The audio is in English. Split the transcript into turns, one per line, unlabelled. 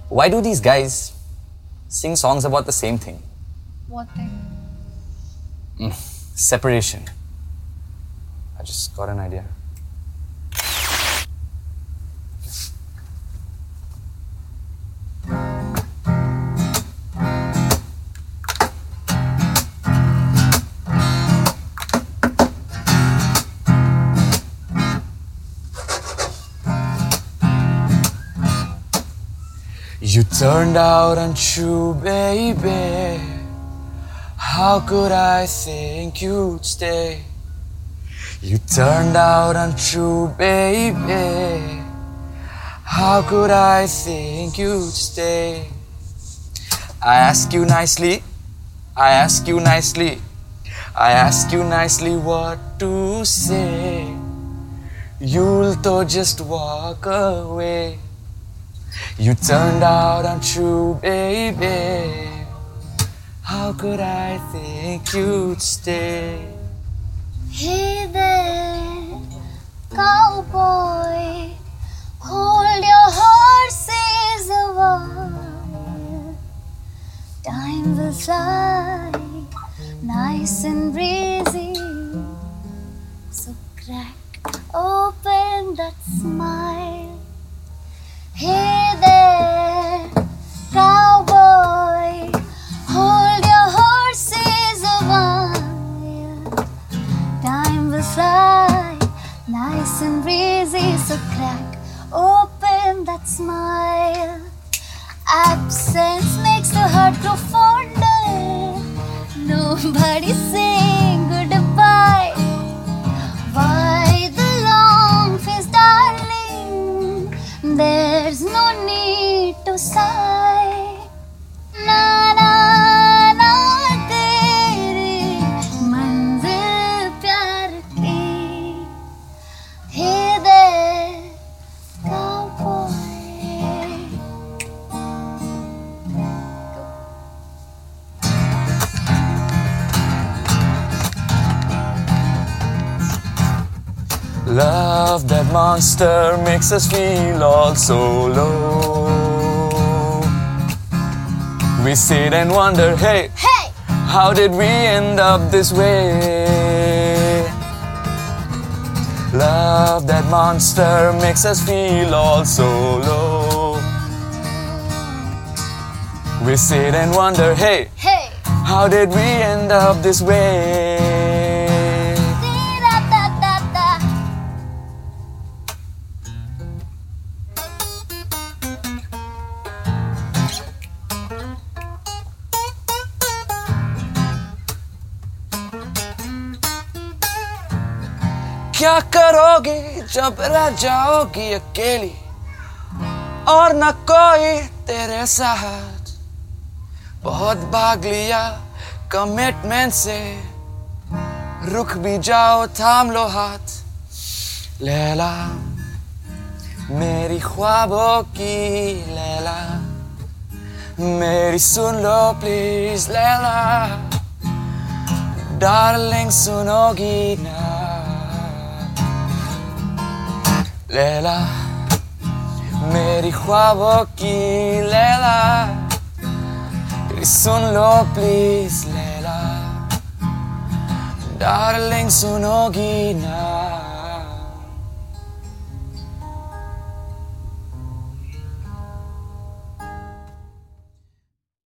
Why do these guys sing songs about the same thing?
What thing?
Separation. I just got an idea. You turned out untrue, baby. How could I think you'd stay? You turned out untrue, baby. How could I think you'd stay? I ask you nicely, I ask you nicely, I ask you nicely what to say. You'll to just walk away. You turned out untrue, baby. How could I think you'd stay?
Hey there, cowboy, hold your horses a while. Time will fly, nice and breezy. So crack open that smile. Hey there, cowboy, hold your horses a while. Time will fly, nice and breezy, so crack open that smile. Absence makes the heart grow fonder. Nobody saying goodbye. Why the long face, darling? There's no need to sigh. Na na na teri manzil pyar ki. Hey there, cowboy.
Love, that monster, makes us feel all so low. We sit and wonder, hey,
Hey!
how did we end up this way? Love, that monster, makes us feel all so low. We sit and wonder, hey,
Hey!
how did we end up this way?
Dee-da-da-da-da.
क्या करोगे जब रह जाओगी अकेली और न कोई तेरे साथ? बहुत भाग लिया कमिटमेंट से, रुक भी जाओ थाम लो हाथ। लैला मेरी ख्वाबों की लैला, मेरी सुन लो प्लीज लैला, डार्लिंग सुनोगी ना? लैला मेरी ख्वाबों की लैला, सुन लो प्लीज लैला, डार्लिंग सुनोगी ना?